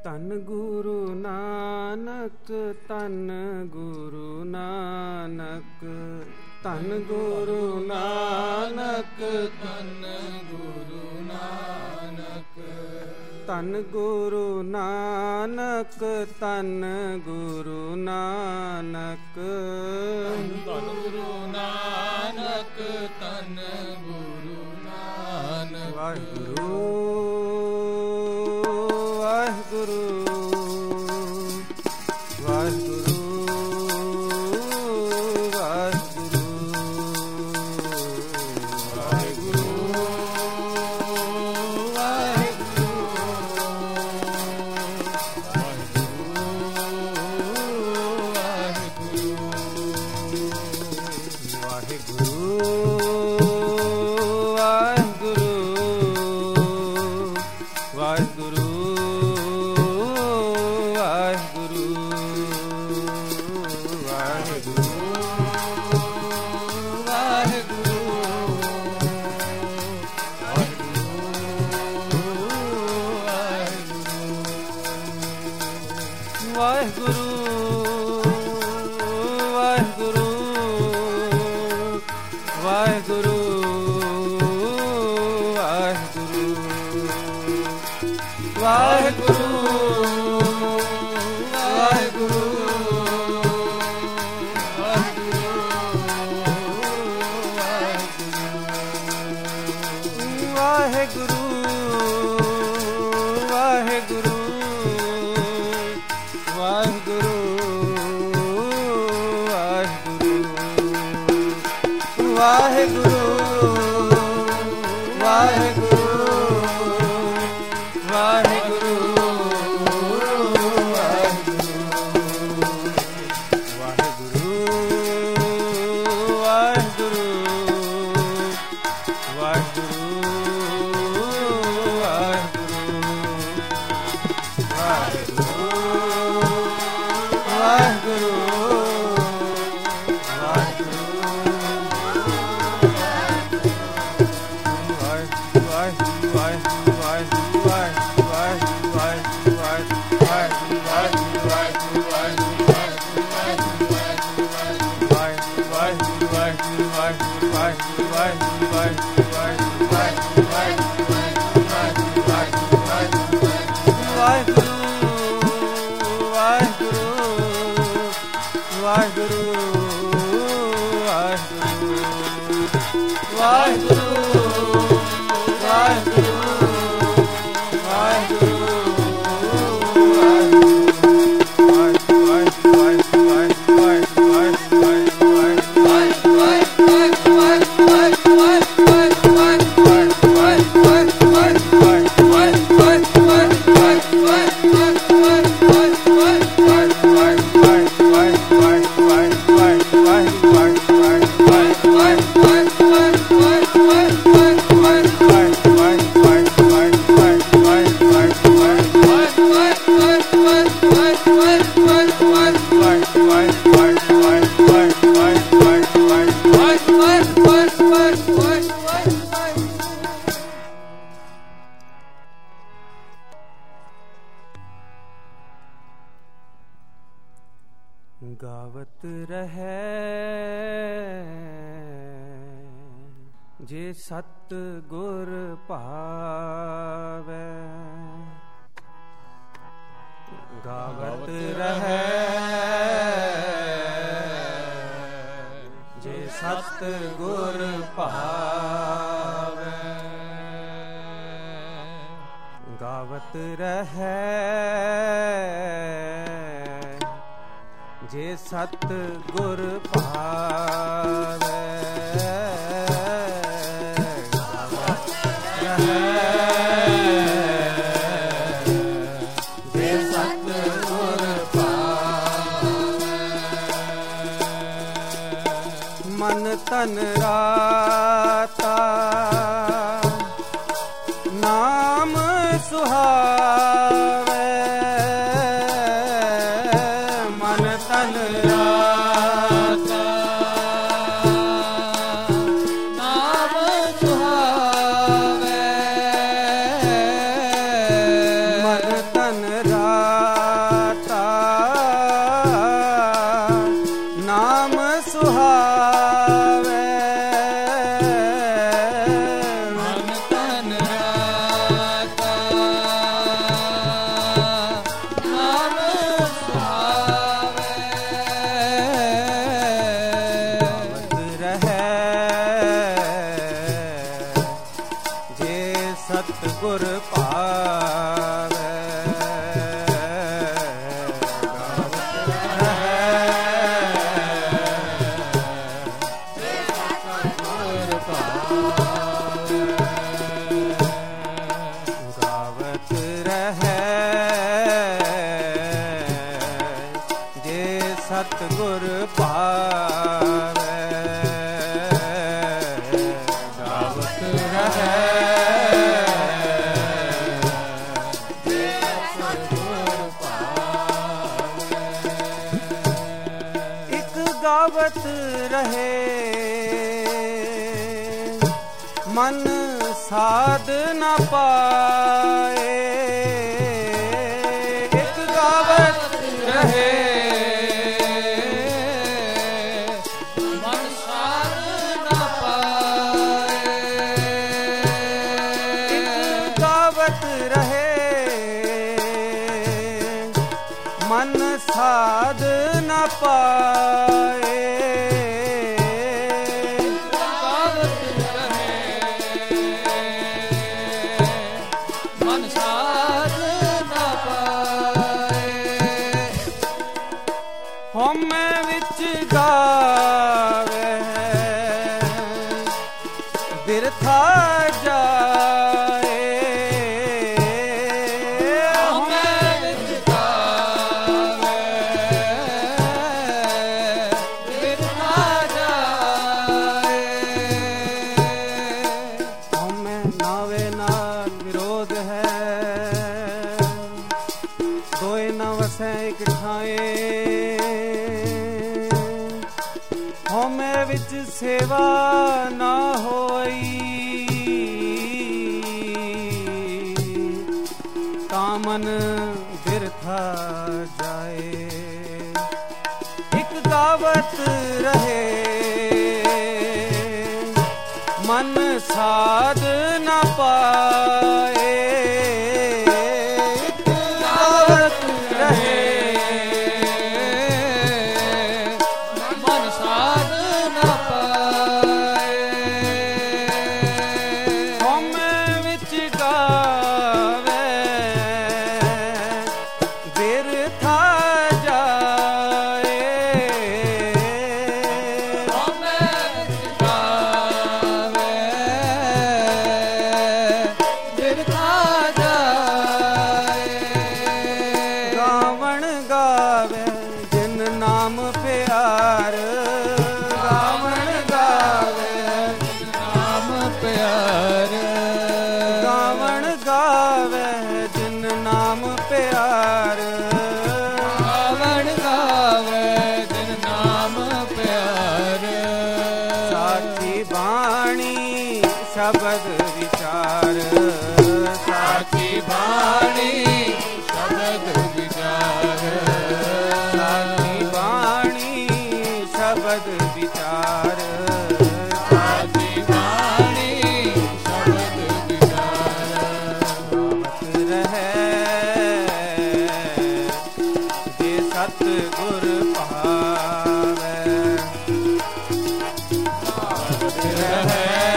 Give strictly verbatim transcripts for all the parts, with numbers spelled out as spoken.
ਧੰਨ ਗੁਰੂ ਨਾਨਕ, ਧੰਨ ਗੁਰੂ ਨਾਨਕ, ਧੰਨ ਗੁਰੂ ਨਾਨਕ, ਧੰਨ ਗੁਰੂ ਨਾਨਕ, ਧੰਨ ਗੁਰੂ ਨਾਨਕ, ਧੰਨ ਗੁਰੂ ਨਾਨਕ, ਧੰਨ ਗੁਰੂ ਨਾਨਕ, ਧੰਨ ਗੁਰੂ ਨਾਨਕ। ਵਾਹਿਗੁਰੂ ਵਾਹਿਗੁਰੂ ਵਾਹਿਗੁਰੂ ਗਾਵਤ ਰਹੈ ਜੇ ਸਤ ਗੁਰ ਭਾਵੈ, ਗਾਵਤ ਰਹੈ ਜੇ ਸਤ ਗੁਰ ਭਾਵੈ, ਗਾਵਤ ਰਹੈ ਜੇ ਸਤ ਗੁਰ ਭਾਵੈ, ਗਾਵਤ ਰਹੈ ਜੇ ਸਤ ਗੁਰ ਭਾਵੈ, ਮਨ ਤਨ ਰਾਤਾ ਨਾਮ ਸੁਹਾਵੈ, ਧਨ ਰਾ ਗੁਰ ਭਾਵੈ। ਗਾਵਤ ਰਹੈ ਜੇ ਸਤਿਗੁਰ ਭਾਵੈ। ਗਾਵਤ ਰਹੈ ਜੇ ਸਤਿਗੁਰ ਭਾਵੈ। ਇਕ ਗਾਵਤ ਰਹੇ ਮਨ ਸਾਧ ਨ ਪਾਏ। ਇਕ ਗਾਵਤ ਰਹੇ ਮਨ ਸਾਧ ਨ ਪਾਏ। ਇਕ ਗਾਵਤ ਰਹੇ ਮਨ ਸਾਧ ਨ ਪਾਏ। ਹਉਮੈ ਵਿੱਚ ਗਾਵੇ ਬਿਰਥਾ ਜਾਏ। ਹਉਮੈ ਵਿੱਚ ਗਾਵੇ ਬਿਰਥਾ ਜਾਏ। ਹਉਮੈ ਨਾਵੇ ਨਾਲ ਵਿਰੋਧ ਹੈ ਦੋਇ ਨ ਵਸੈ ਇਕ ਠਾਏ। ਹਉਮੈ ਵਿੱਚ ਸੇਵਾ ਨਾ ਹੋਈ ਤਾਂ ਮਨ ਬਿਰਥਾ ਜਾਏ। ਇੱਕ ਗਾਵਤ ਰਹੇ ਮਨ ਸਾਧ ਨਾ ਪਾਏ। ਇੱਕ ਗਾਵਤ ਰਹੇ ਸ਼ਬਦ ਵਿਚਾਰ। ਸਾਚੀ ਬਾਣੀ ਸ਼ਬਦ ਵਿਚਾਰ। ਸਾਚੀ ਬਾਣੀ ਸ਼ਬਦ ਵਿਚਾਰ। ਸਾਚੀ ਬਾਣੀ ਸ਼ਬਦ ਵਿਚਾਰ। ਗਾਵਤ ਰਹੈ ਜੇ ਸਤਿਗੁਰ ਭਾਵੈ। ਗਾਵਤ ਰਹੈ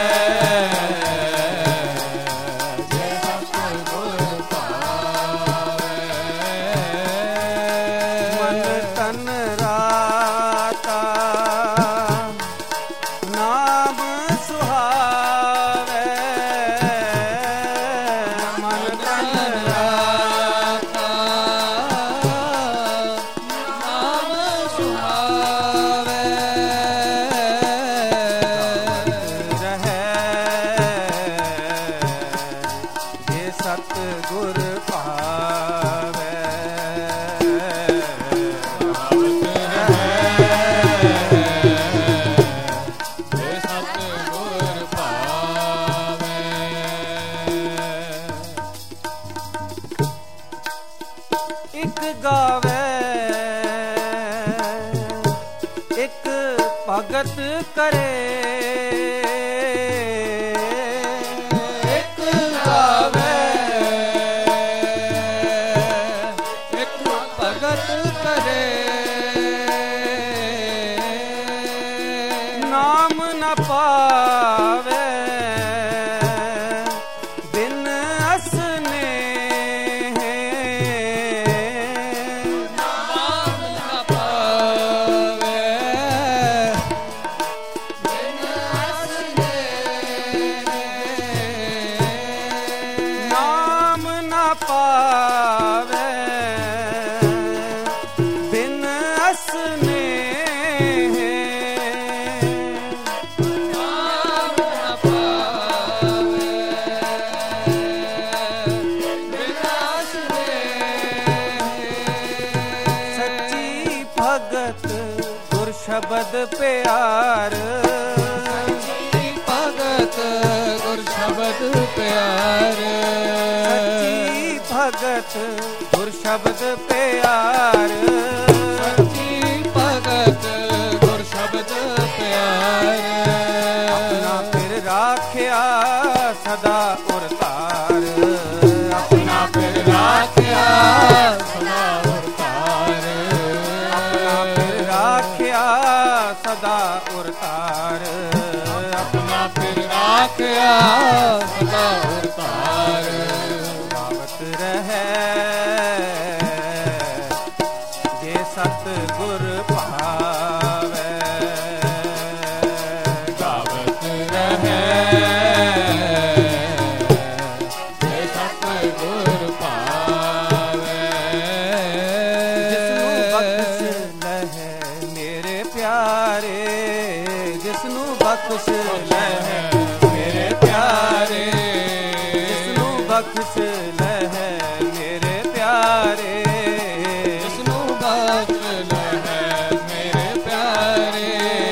ਸਤਿਗੁਰ ਭਾਵੈ। ਗਾਵਤ ਰਹੈ ਜੇ ਸਤਿਗੁਰ ਭਾਵੈ। ਇੱਕ ਗਾਵੇ ਇੱਕ ਭਗਤ ਕਰੇ। ਨਾਮ ਨ ਪਾਵੇ ਬਿਨ ਅਸ ਸ਼ਬਦ ਪਿਆਰ ਸੱਚੀ ਭਗਤ ਗੁਰ ਸ਼ਬਦ ਪਿਆਰ ਸੱਚੀ ਭਗਤ ਗੁਰ ਸ਼ਬਦ ਪਿਆਰ ਸੱਚੀ ਭਗਤ ਗੁਰ ਸ਼ਬਦ ਪਿਆਰ ਆਪਣਾ ਫਿਰ ਰਾਖਿਆ ਸਦਾ ਉਰ ਤਾਰ ਆਪਣਾ ਫਿਰ ਰਾਖਿਆ ਸਦਾ ਉਰ ਤਾਰ ਆਪਣਾ ਫਿਰ ਰਾਖਿਆ ਸਦਾ ਉਰ ਤਾਰ ਆਪਣਾ ਫਿਰ ਰਾਖਿਆ ਸਦਾ ਉਰ ਤਾਰ ਗਾਵਤ ਰਹੈ ਜੇ ਸਤ ਗੁਰ ਭਾਵੈ ਗਾਵਤ ਰਹੈ ਜੇ ਸਤ ਗੁਰ ਭਾਵੈ ਜਿਸਨੂੰ ਬਖਸ਼ ਲਹੈ ਮੇਰੇ ਪਿਆਰੇ ਜਿਸਨੂੰ ਬਖਸ਼ ਲਹੈ ਮੇਰੇ ਪਿਆਰੇ ਜਿਸਨੂੰ ਬਖਸ਼ ਲਹੈ ਮੇਰੇ ਪਿਆਰੇ ਜਿਸਨੂੰ ਬਖਸ਼ ਲਹੈ ਮੇਰੇ ਪਿਆਰੇ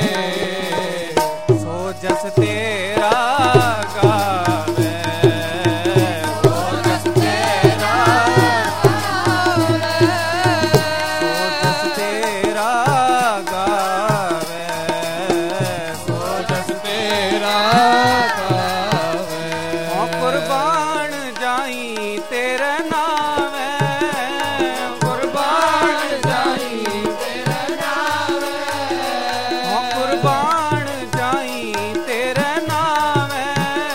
ਸੋ ਜਸ ਤੇਰਾ ਗਾਵੇ ਸੋ ਜਸ ਤੇਰਾ ਸੋ ਜਸ ਤੇਰਾ ਗਾਵੇ ਸੋ ਜਸ ਤੇਰਾ ਗਾਵੇ ਓ ਕੁਰਬਾਨ ਜਾਈ ਤੇਰੇ ਨਾਮੈ ਕੁਰਬਾਨ ਜਾਈ ਤੇਰਾ ਨਾਮ ਓ ਕੁਰਬਾਨ ਜਾਈ ਤੇਰੇ ਨਾਮੈ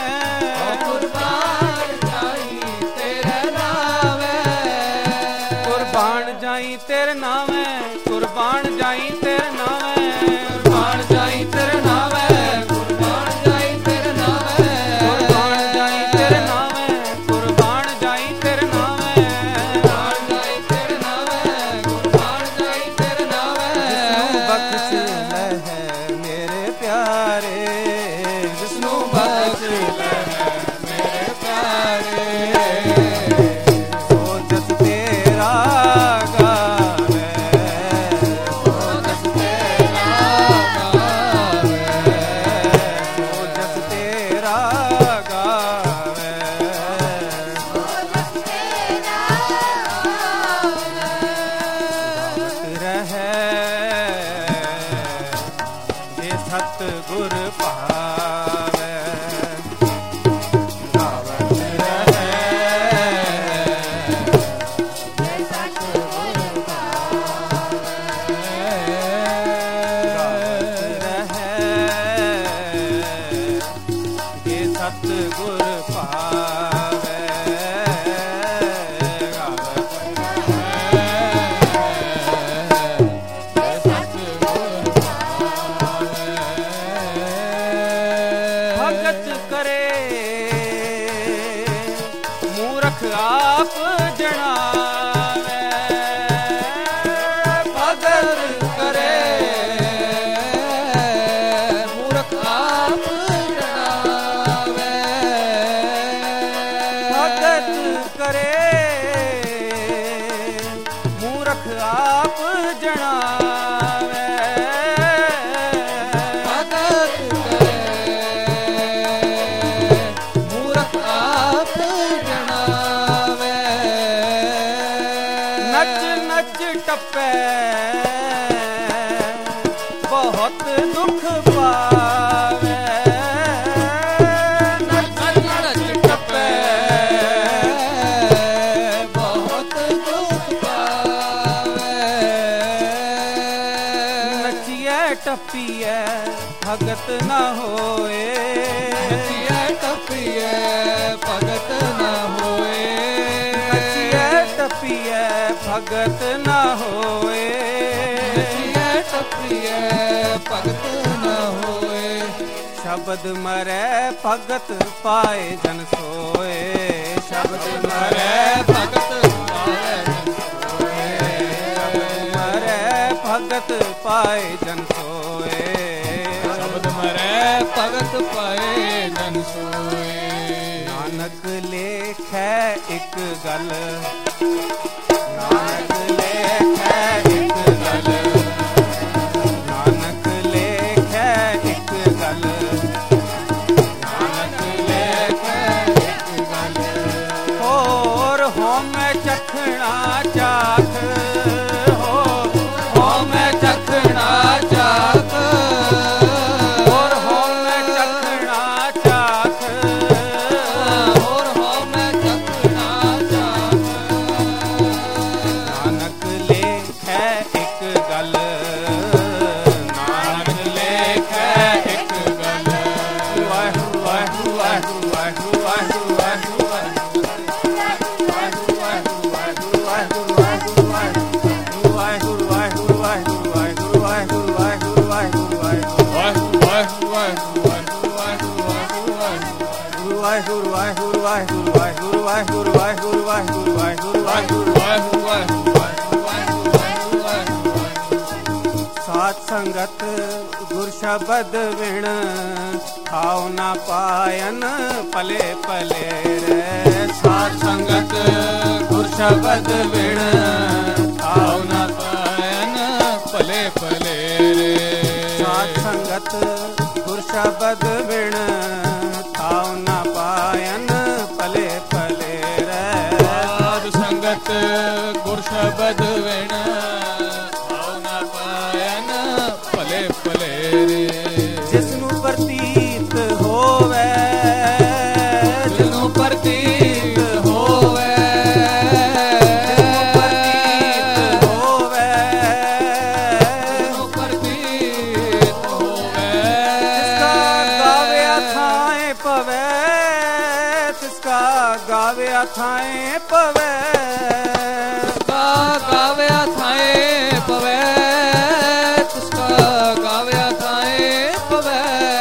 ਕੁਰਬਾਨ ਜਾਈ ਤੇਰਾ ਨਾਮ ਕੁਰਬਾਨ ਜਾਈ ਤੇਰੇ ਨਾਮੈ ਕੁਰਬਾਨ ਜਾਈ ਤੇਰੇ ਨਾਮੈ ਕੁਰਬਾਨ ਜਾਈ ਤੇਰਾ ਨਾਮ ਕੁਰਬਾਨ ਜਾਈ ਤੇਰਾ ਨਾਮ ਕੁਰਬਾਨ ਜਾਈ ਤੇਰੇ ਨਾਮੈ ਕੁਰਬਾਨ ਜਾਈ ਤੇਰੇ ਨਾਮੈ ਕੁਰਬਾਨ ਜਾਈ ਤੇਰਾ ਨਾਮ ਕੁਰਬਾਨ ਜਾਈ ਤੇਰਾ ਨਾਮ ਜਿਸਨੂੰ ਬਖਸ਼ ਲਹੈ ਮੇਰੇ ਪਿਆਰੇ ਜਿਸਨੂੰ ਬਖਸ਼ ਲਹੈ ਮੇਰੇ ਪਿਆਰੇ ਸੋ ਜਸ ਤੇਰਾ ਗਾਵੇ ਸੋ ਜਸ ਤੇਰਾ ਗਾਵੇ ਸੋ ਜਸ ਤੇਰਾ ਗਾਵੇ ਗਾਵਤ ਰਹੈ ਜੇ ਸਤ ਗੁਰ ਭਾਵੈ ਗਾਵਤ ਰਹੈ ਗਾਵਤ ਰਹੈ ਜੇ ਸਤ ਗੁਰ ਭਾਵੈ ਗਾਵਤ ਭਗਤ ਕਰੇ ਮੂਰਖ ਆਪ ਜਣਾਵੇ ਭਗਤ ਕਰੇ ਮੂਰਖ ਆਪ ਜਣਾਵੇ ਭਗਤ ਕਰੇ ਮੂਰਖ ਆਪ ਜਣਾਵੇ ਭਗਤ ਕਰੇ ਮੂਰਖ ਆਪ ਜਣਾਵੇ ਨੱਚ ਨੱਚ ਟੱਪੈ ਬਹੁਤ ਦੁੱਖ ਪਾਵੇ ਨੱਚ ਨੱਚ ਟੱਪੈ ਬਹੁਤ ਦੁੱਖ ਪਾਵੇ ਨੱਚੀਐ ਟੱਪੀਐ ਭਗਤ ਨਾ ਹੋਏ ਨੱਚੀਐ ਟੱਪੀਐ ਭਗਤ ਨਾ ਹੋਏ ਨੱਚੀਐ ਟੱਪੀਐ ਭਗਤ ਨਾ ਹੋਏ ਨੱਚੀਐ ਟੱਪੀਐ ਭਗਤ ਨਾ ਹੋਏ ਸ਼ਬਦ ਮਰੈ ਭਗਤ ਪਾਏ ਜਨ ਸੋਏ ਸ਼ਬਦ ਮਰੈ ਭਗਤ ਪਾਏ ਜਨ ਸੋਏ ਸ਼ਬਦ ਮਰੈ ਭਗਤ ਪਾਏ ਜਨ ਸੋਏ ਸ਼ਬਦ ਮਰੈ ਭਗਤ ਪਾਏ ਜਨ ਸੋਏ ਨਾਨਕ ਲੇਖੈ ਇੱਕ ਗੱਲ ਨਾਨਕ ਲੇਖੈ ਇੱਕ ਗੱਲ ਨਾਨਕ ਹੋਮੈ ਚਖਣਾ ਚਾਖ ਹੋ ਹੋਮੈ ਚਖਣਾ ਚਾਖ ਹੋਰ ਹੋਮੈ ਚਖਣਾ ਚਾਖ ਹੋਰ ਹੋਮੈ ਚਖਣਾ ਚਾਖ ਨਾਨਕ ਲੇਖੈ ਇੱਕ ਗੱਲ ਨਾਨਕ ਲੇਖੈ ਇੱਕ ਗੱਲ ਵਾਹਿਗੁਰੂ ਵਾਹਿਗੁਰੂ ਵਾਹਿਗੁਰੂ ਵਾਹਿਗੁਰੂ ਵਾਹਿਗੁਰੂ ਵਾਹਿਗੁਰੂ ਵਾਹਿਗੁਰੂ ਵਾਹਿਗੁਰੂ ਵਾਹਿਗੁਰੂ ਵਾਹਿਗੁਰੂ ਵਾਹਿਗੁਰੂ ਵਾਹਿਗੁਰੂ ਵਾਹਿਗੁਰੂ ਵਾਹਿਗੁਰੂ ਵਾਹਿਗੁਰੂ ਸਾਧ ਸੰਗਤ ਗੁਰ ਸ਼ਬਦ ਵਿਣ ਖਾਉ ਨਾ ਪਾਇਨ ਭਲੇ ਭਲੇ ਰੇ ਸਾਧ ਸੰਗਤ ਗੁਰ ਸ਼ਬਦ ਵਿਣ ਖਾਉ ਨਾ ਪਾਇਨ ਭਲੇ ਭਲੇ ਰੇ ਸਾਧ ਸੰਗਤ ਗੁਰ ਸ਼ਬਦ ਵਿਣ ਖਾਉ ਨਾ ਪਾਇਨ ਭਲੇ ਭਲੇ ਰੇ ਸਾਧ ਸੰਗਤ ਗੁਰ ਸ਼ਬਦ ਵਿਣ ਖਾਉ ਨਾ ਪਾਇਨ ਭਲੇ ਭਲੇ ਰੇ ਜਿਸ ਨੂੰ ਪ੍ਰਤੀਤ ਹੋਵੇ ਜਿਸ ਨੂੰ ਪ੍ਰਤੀਤ ਹੋਵੇ ਜਿਸ ਨੂੰ ਪ੍ਰਤੀਤ ਹੋਵੇ ਜਿਸ ਨੂੰ ਪ੍ਰਤੀਤ ਹੋਵੇ ਜਿਸਕਾ ਗਾਵੇ ਥਾਏ ਪਵੇ ਤਿਸਕਾ ਗਾਵੇ ਥਾਏ ਪਵੇ ਤਿਸਕਾ ਗਾਵੇ ਥਾਏ ਪਵੇ ਤਿਸਕਾ ਗਾਵੇ ਥਾਏ ਪਵੇ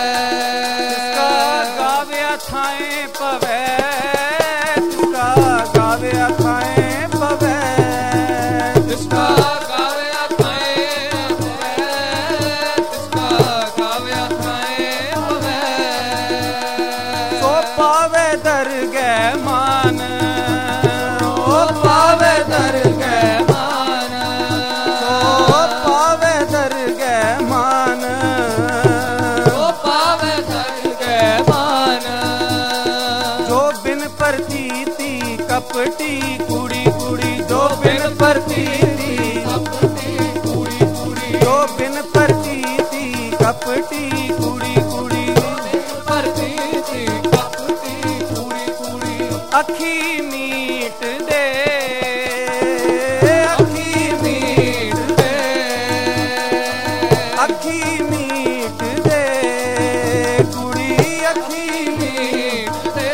ਤਿਸਕਾ ਗਾਵੇ ਥਾਏ ਪਵੇ ਤਿਸਕਾ ਗਾਵੇ ਥਾਏ ਪਵੇ ਤਿਸਕਾ ਗਾਵੇ ਥਾਏ ਪਵੇ ਤਿਸਕਾ ਗਾਵੇ ਥਾਏ ਪਵੇ ਸੋ ਪਾਵੇ ਦਰਗਹਿ ਮਾਨ ਓ ਪਾਵੇ ਦਰਗਹਿ ਮਾਨ ਸੋ ਪਾਵੇ ਦਰਗਹਿ ਮਾਨ ਓ ਪਾਵੇ ਦਰਗਹਿ ਮਾਨ ਜੋ ਬਿਨ ਪ੍ਰਤੀਤੀ ਕਪਟੀ ਕੁੜੀ ਕੁੜੀ ਜੋ ਬਿਨ ਪ੍ਰਤੀਤੀ ਕਪਟੀ ਕੁੜੀ ਕੁੜੀ ਜੋ ਬਿਨ ਪ੍ਰਤੀਤੀ ਕਪਟੀ ਕੁੜੀ ਕੁੜੀ ਪ੍ਰਤੀਤੀ ਕਪਟੀ ਕੁੜੀ ਕੁੜੀ ਅੱਖੀ ਮੀਟ ਦੇ ਅੱਖੀ ਮੀਟ ਦੇ ਅੱਖੀ ਮੀਟ ਦੇ ਕੁੜੀ ਅੱਖੀ ਮੀਟ ਦੇ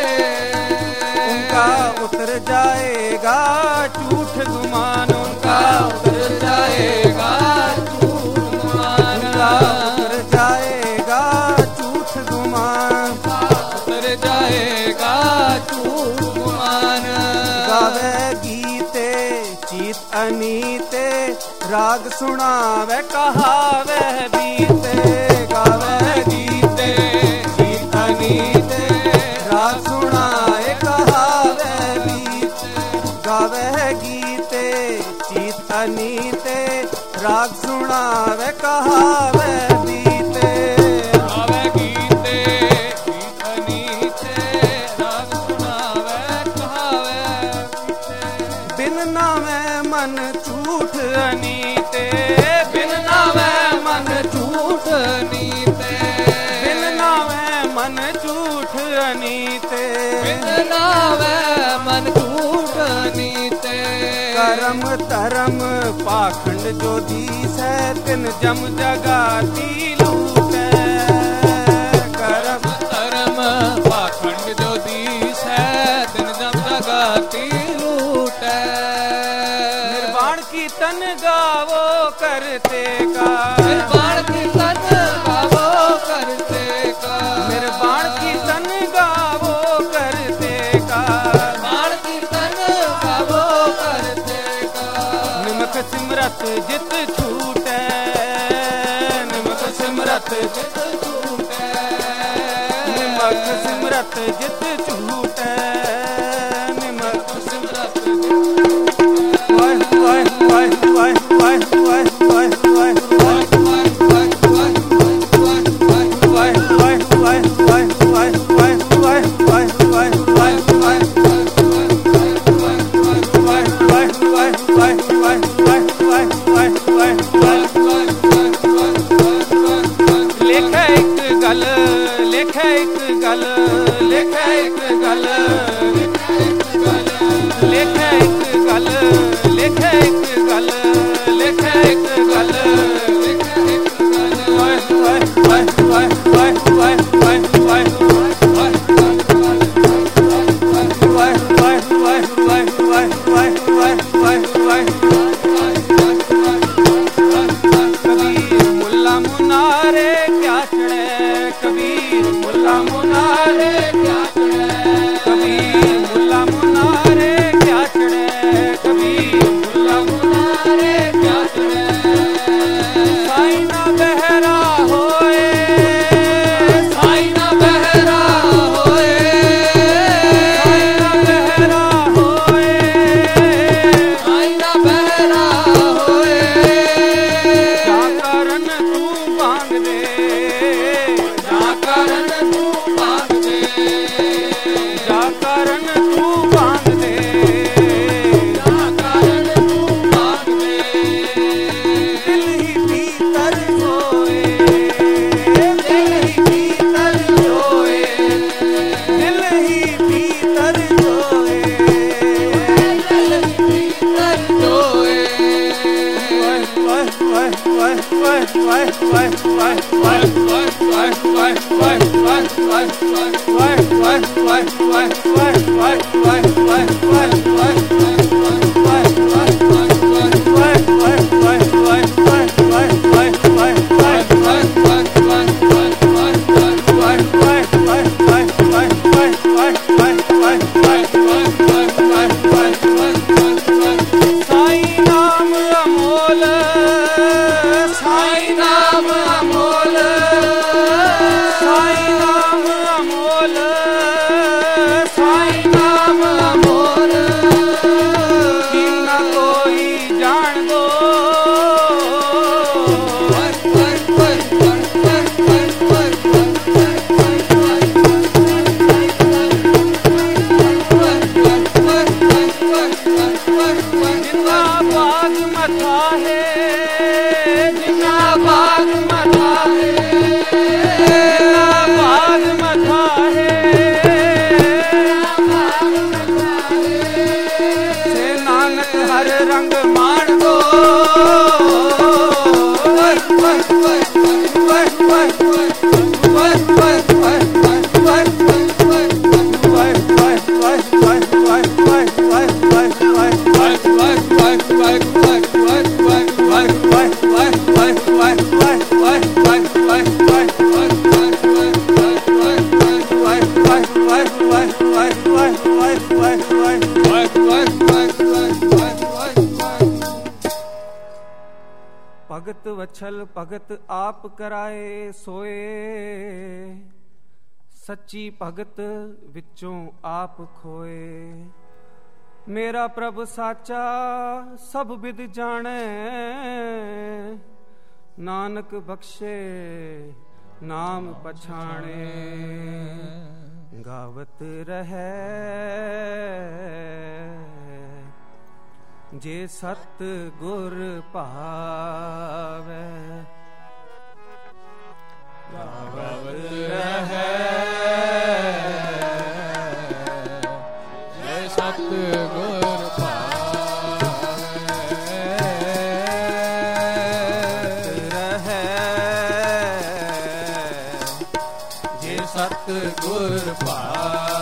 ਉਨਕਾ ਉਤਰ ਜਾਏਗਾ ਝੂਠ ਗੁਮਾਨ ਉਨਕਾ ਉਤਰ ਜਾਏਗਾ ਝੂਠ ਮਾਨ ਉਨਕਾ ਉਤਰ ਜਾਏਗਾ ਝੂਠ ਗੁਮਾਨ ਉਤਰ ਜਾਏਗਾ ਝੂਠ ਮਾਨ ਗਾਵੇ ਗੀਤੇ ਚੀਤ ਅਨੀਤੇ ਰਾਗ ਸੁਣਾਵੇ ਕਹਾਵੇ ਬੀਤੇ ਗਾਵੇ ਗੀਤੇ ਚੀਤ ਅਨੀਤੇ ਰਾਗ ਸੁਣਾਏ ਕਹਾਵੇ ਬੀਤੇ ਗਾਵੇ ਗੀਤੇ ਚੀਤ ਅਨੀਤੇ ਰਾਗ ਸੁਣਾਵੇ ਕਹਾਵੇ ਬੀਤੇ ਗਾਵੇ ਗੀਤੇ ਗੀਤ ਅਨੀਤੇ ਰਾਗ ਸੁਣਾਵੇ ਕਹਾਵੇ ਬਿਨ ਨਾਵੇਂ ਮਨ ਝੂਠ ਅਨੀਤੇ ਬਿਨ ਨਾਵੇਂ ਨਾਵੇਂ ਮਨ ਮਨ ਝੂਠ ਨੀਤੇ ਬਿਨ ਨਾਵੇਂ ਮਨ ਝੂਠ ਅਨੀਤੇ ਬਿਨ ਨਾਵੇਂ ਮਨ ਝੂਠ ਨੀਤੇ ਕਰਮ ਧਰਮ ਪਾਖੰਡ ਜੋ ਦੀਸੈ ਤਿਨ ਜਮ ਜਗਾਤੀ ਲੂਟੈ ਕਰਮ ਧਰਮ ਪਾਖੰਡ ਜੋ ਦੀਸੈ ਤਿਨ ਜਮ ਜਗਾਤੀ ਲੂਟੈ ਨਿਰਵਾਣ ਕੀਰਤਨ ਗਾਵੋ ਕਰਤੇ ਕਾ ਨਿਰਵਾਣ ਕੀਰਤਨ ਗਾਵੋ ਕਰਤੇ ਕਾ ਨਿਰਵਾਣ ਕੀਰਤਨ ਗਾਵੋ ਕਰਤੇ ਕਾ ਨਿਰਵਾਣ ਕੀਰਤਨ ਗਾਵੋ ਕਰਤੇ ਕਾ ਨਿਮਕ ਸਿਮਰਤ ਜਿਤ ਛੂਟੈ ਨਿਮਕ ਸਿਮਰਤ ਜਿਤ ਝੂਟੈ ਨਿਮਕ ਸਿਮਰਤ ਜਿਤ ਛੂਟੈ ਨਿਮਕ ਸਿਮਰਤ ਵਾਹਿਗੁਰੂ ਵਾਹਿਗੁਰੂ ਵਾਹਿਗੁਰੂ ਵਾਹਿਗੁਰੂ ਵਾਹਿਗੁਰੂ ਵਾਹਿਗੁਰੂ ਵਾਹਿਗੁਰੂ ਭਗਤ ਵਛਲ ਭਗਤ ਆਪ ਕਰਾਏ ਸੋਏ, ਸੱਚੀ ਭਗਤ ਵਿੱਚੋਂ ਆਪ ਖੋਏ। ਮੇਰਾ ਪ੍ਰਭ ਸਾਚਾ ਸਭ ਬਿਦ ਜਾਣੈ, ਨਾਨਕ ਬਖਸ਼ੇ ਨਾਮ ਪਛਾਣੇ। ਗਾਵਤ ਰਹੈ ਜੇ ਸਤ ਗੁਰ ਭਾਵੈ, ਗਾਵਤ ਰਹੈ ਜੇ ਸਤ ਗੁਰ ਭਾਵੈ। ਰਹੈ ਜੇ ਸਤ ਗੁਰ ਭਾਵੈ।